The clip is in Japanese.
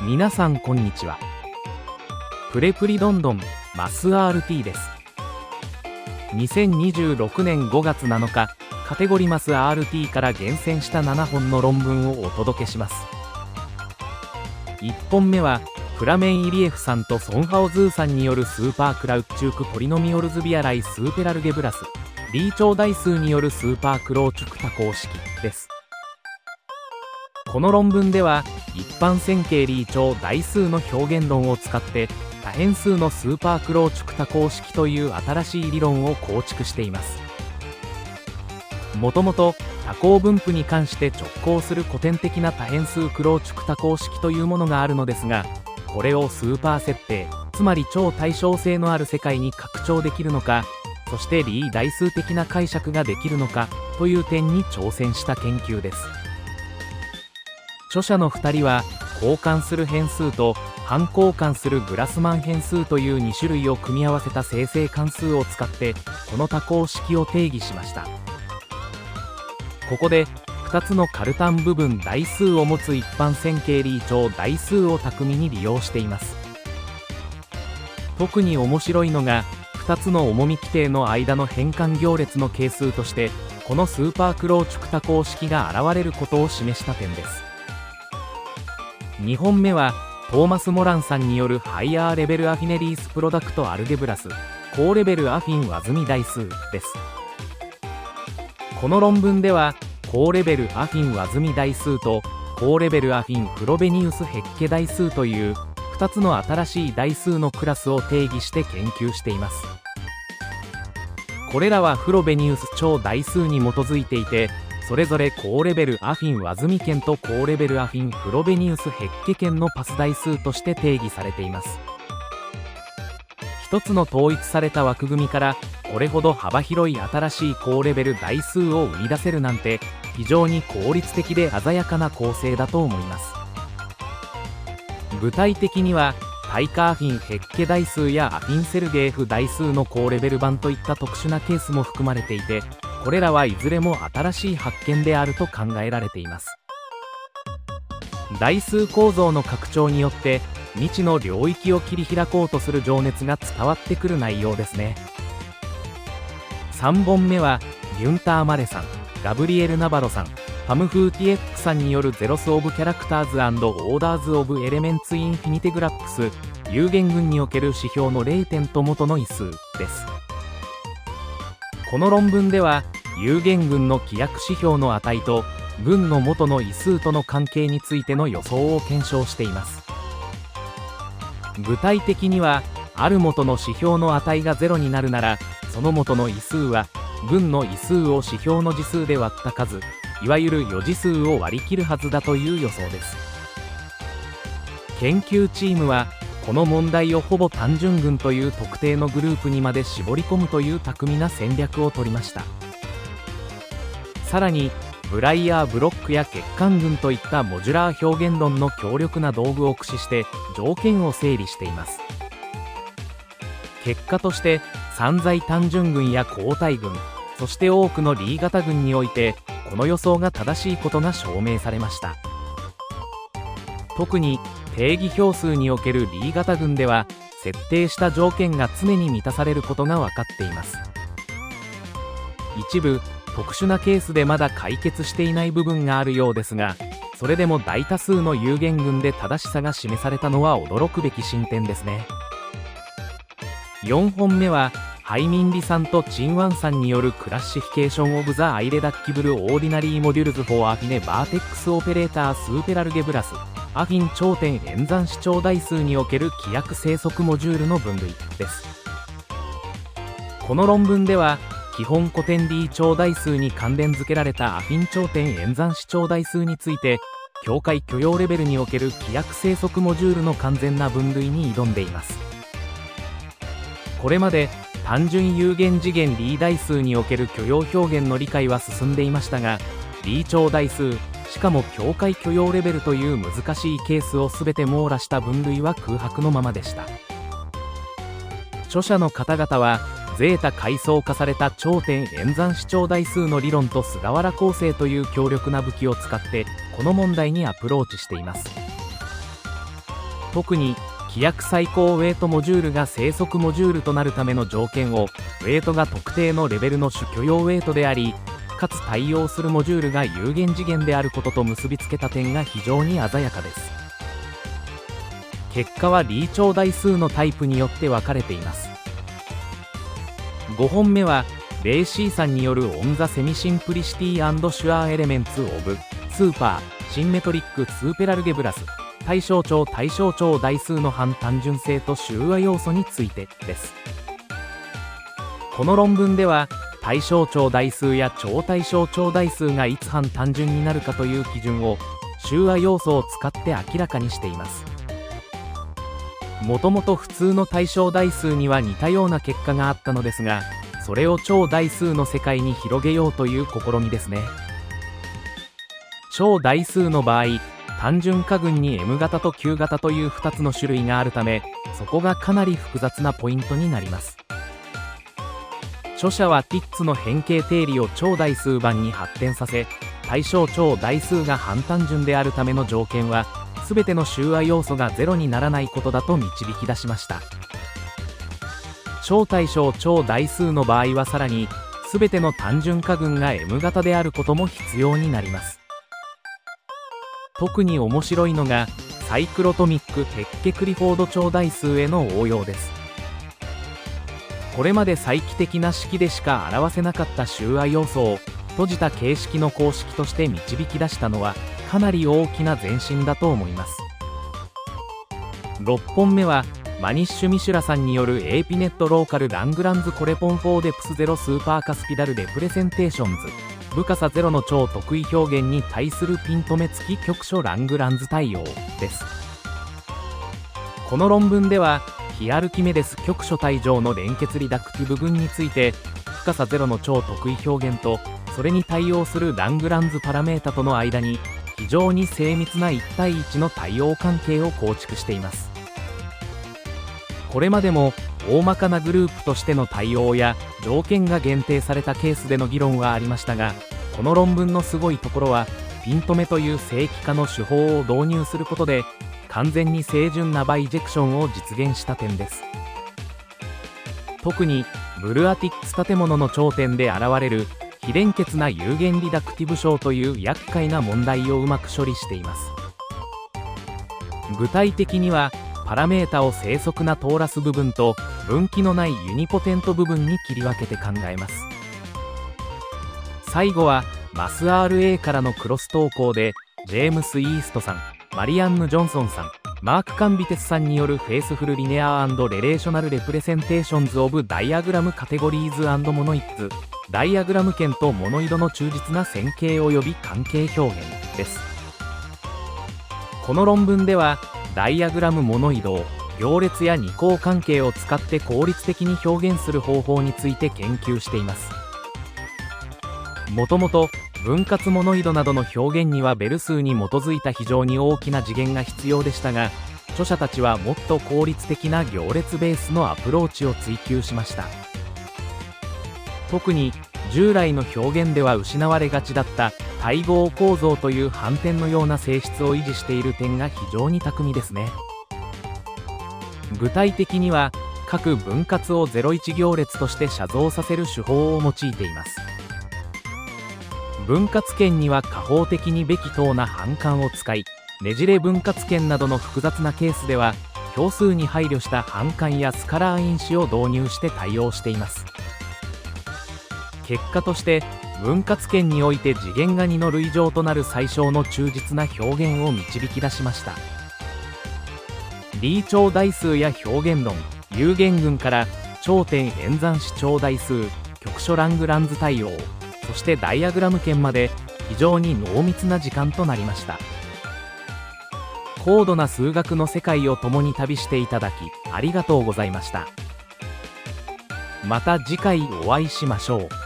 皆さんこんにちは。プレプリどんどんマス RT です。2026年5月7日、カテゴリマス RT から厳選した7本の論文をお届けします。1本目はフラメン・イリエフさんとソンハオズーさんによるスーパークラウチュークポリノミオルズビアライスーペラルゲブラスリー長代数によるスーパークローチュク多項式です。この論文では一般線形リー長代数の表現論を使って多変数のスーパークローチュク多項式という新しい理論を構築しています。もともと多項分布に関して直行する古典的な多変数クローチュク多項式というものがあるのですが、これをスーパー設定、つまり超対称性のある世界に拡張できるのか、そしてリー代数的な解釈ができるのかという点に挑戦した研究です。著者の2人は交換する変数と反交換するグラスマン変数という2種類を組み合わせた生成関数を使ってこの多項式を定義しました。ここで2つのカルタン部分代数を持つ一般線形リー長代数を巧みに利用しています。特に面白いのが2つの重み規定の間の変換行列の係数としてこのスーパークローチュク多項式が現れることを示した点です。2本目はトーマス・モランさんによるハイヤーレベルアフィネリースプロダクトアルゲブラス高レベルアフィン和積み代数です。この論文では高レベルアフィン和積み代数と高レベルアフィンフロベニウスヘッケ代数という2つの新しい代数のクラスを定義して研究しています。これらはフロベニウス超代数に基づいていて、それぞれ高レベルアフィン和積み圏と高レベルアフィンフロベニウスヘッケ圏のパス代数として定義されています。一つの統一された枠組みからこれほど幅広い新しい高レベル代数を生み出せるなんて非常に効率的で鮮やかな構成だと思います。具体的には対価アフィンヘッケ代数やアフィンセルゲーフ代数の高レベル版といった特殊なケースも含まれていて、これらはいずれも新しい発見であると考えられています。代数構造の拡張によって未知の領域を切り開こうとする情熱が伝わってくる内容ですね。3本目はギュンター・マレさん、ガブリエル・ナバロさん、パムフーティエックさんによるゼロス・オブ・キャラクターズ&オーダーズ・オブ・エレメンツ・インフィニテグラックス有限群における指標の0点と元の因数です。この論文では有限群の規約指標の値と群の元の因数との関係についての予想を検証しています。具体的にはある元の指標の値が0になるなら、その元の因数は群の因数を指標の次数で割った数、いわゆる余次数を割り切るはずだという予想です。研究チームはこの問題をほぼ単純群という特定のグループにまで絞り込むという巧みな戦略を取りました。さらにブライヤーブロックや欠陥群といったモジュラー表現論の強力な道具を駆使して条件を整理しています。結果として散在単純群や交代群、そして多くのリー型群においてこの予想が正しいことが証明されました。特に定義票数におけるリー型群では設定した条件が常に満たされることが分かっています。一部特殊なケースでまだ解決していない部分があるようですが、それでも大多数の有限群で正しさが示されたのは驚くべき進展ですね。4本目はハイミンリさんとチンワンさんによるクラッシフィケーション・オブ・ザ・アイレダッキブル・オーディナリー・モデュルズ・フォー・アフィネ・バーテックス・オペレーター・スーペラルゲブラスアフィン頂点演算子長代数における規約生息モジュールの分類です。この論文では基本古典リー長代数に関連付けられたアフィン頂点演算子長代数について境界許容レベルにおける規約生息モジュールの完全な分類に挑んでいます。これまで単純有限次元リー代数における許容表現の理解は進んでいましたが、リー長代数、しかも境界許容レベルという難しいケースを全て網羅した分類は空白のままでした。著者の方々はゼータ階層化された頂点演算子長代数の理論と菅原構成という強力な武器を使ってこの問題にアプローチしています。 特に規約最高ウェイトモジュールが生息モジュールとなるための条件を、ウェイトが特定のレベルの主許容ウェイトであり、かつ対応するモジュールが有限次元であることと結びつけた点が非常に鮮やかです。結果はリーチョウ台数のタイプによって分かれています。5本目はレイシーさんによるオン・ザ・セミシンプリシティ&シュアー・エレメンツ・オブ・スーパー・シンメトリック・スーペラルゲブラス対象長台数の反単純性と集和要素についてです。この論文では対象長台数や超対象長台数がいつ反単純になるかという基準を集和要素を使って明らかにしています。もともと普通の対象台数には似たような結果があったのですが、それを超台数の世界に広げようという試みですね。超台数の場合、単純化群に M 型と Q 型という2つの種類があるため、そこがかなり複雑なポイントになります。著者はティッツの変形定理を超台数版に発展させ、対象超台数が反単純であるための条件は全ての集和要素がゼロにならないことだと導き出しました。超対象超台数の場合はさらに全ての単純化群が M 型であることも必要になります。特に面白いのがサイクロトミック・ヘッケクリフォード超台数への応用です。これまで再帰的な式でしか表せなかった集和要素を閉じた形式の公式として導き出したのはかなり大きな前進だと思います。6本目はマニッシュ・ミシュラさんによる AP ネットローカルラングランズコレポン4デプス0スーパーカスピダルレプレゼンテーションズ深さ0の超特異表現に対するピン止め付き局所ラングランズ対応です。この論文では非アルキメデス局所体上の連結リダクティブ群について深さ0の超特異表現とそれに対応するラングランズパラメータとの間に非常に精密な1対1の対応関係を構築しています。これまでも大まかなグループとしての対応や条件が限定されたケースでの議論はありましたが、この論文のすごいところはピン止めという正規化の手法を導入することで完全に清純なバイジェクションを実現した点です。特にブルアティックス建物の頂点で現れる非連結な有限リダクティブ症という厄介な問題をうまく処理しています。具体的にはパラメータを正則なトーラス部分と分岐のないユニポテント部分に切り分けて考えます。最後はマス RA からのクロス投稿でジェームス・イーストさん、マリアンヌ・ジョンソンさん、マーク・カンビテスさんによるフェイスフル・リネアー&レレーショナル・レプレゼンテーションズ・オブ・ダイアグラム・カテゴリーズ&モノイッツ、ダイアグラム圏とモノイドの忠実な線形及び関係表現です。この論文ではダイアグラムモノイドを行列や二項関係を使って効率的に表現する方法について研究しています。もともと分割モノイドなどの表現にはベル数に基づいた非常に大きな次元が必要でしたが、著者たちはもっと効率的な行列ベースのアプローチを追求しました。特に従来の表現では失われがちだった対合構造という反転のような性質を維持している点が非常に巧みですね。具体的には各分割を01行列として写像させる手法を用いています。分割圏には加法的にべき等な反関を使い、ねじれ分割圏などの複雑なケースでは表数に配慮した反関やスカラー因子を導入して対応しています。結果として分割圏において次元が2の類乗となる最小の忠実な表現を導き出しました。リー超台数や表現論、有限群から頂点演算子超台数、局所ラングランズ対応、そしてダイアグラム圏まで非常に濃密な時間となりました。高度な数学の世界を共に旅していただきありがとうございました。また次回お会いしましょう。